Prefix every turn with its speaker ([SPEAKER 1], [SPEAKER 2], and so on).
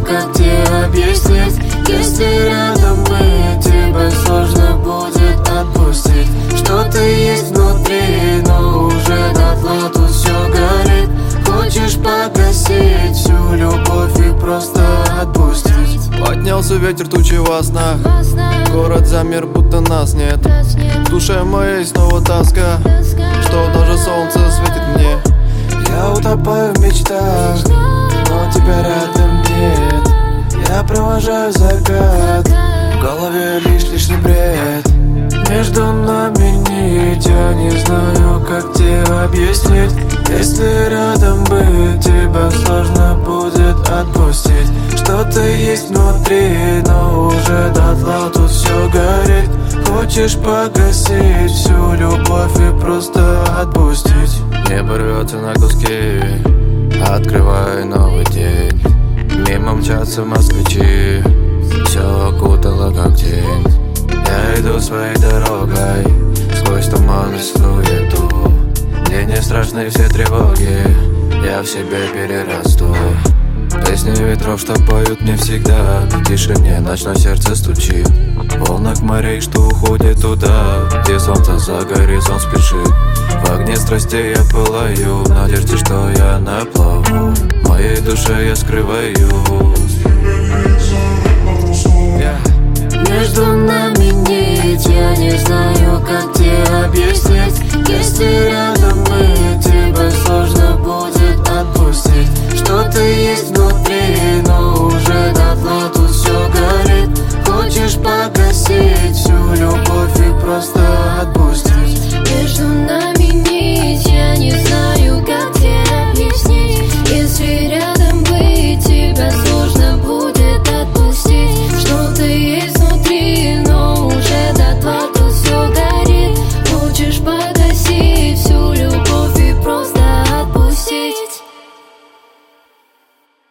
[SPEAKER 1] как тебе объяснить. Если рядом быть, тебе сложно будет отпустить. Что-то есть внутри, но уже дотла тут все горит. Хочешь погасить всю любовь и просто отпустить.
[SPEAKER 2] Поднялся ветер тучи во снах, город замер, будто нас нет. В душе моей снова тоска, что даже солнце светит мне. Я утопаю в мечтах, но тебя рядом нет. Я провожаю закат, в голове лишь лишний бред. Между нами нить, я не знаю, как тебе объяснить. Если рядом быть, тебя сложно будет отпустить. Что-то есть внутри, но уже дотла тут все горит. Хочешь погасить всю любовь и просто отпустить. Небо рвется на куски, открываю новый день. Мимо мчатся москвичи, все окутало как тень. Я иду своей дорогой, сквозь туман и суету. Мне не страшны все тревоги, я в себе перерасту. Песни ветров, что поют мне всегда, в тишине ночное сердце стучит. В волнах морей, что уходит туда, где солнце за горизонт спешит. В огне страстей я пылаю, в надежде, что я на плаву. В моей душе я скрываюсь.
[SPEAKER 1] Между нами нить, я не знаю, как тебе объяснить. Если рядом быть, тебе сложно будет отпустить. Что-то есть внутри, но уже дотла тут все горит. Хочешь погасить всю любовь и просто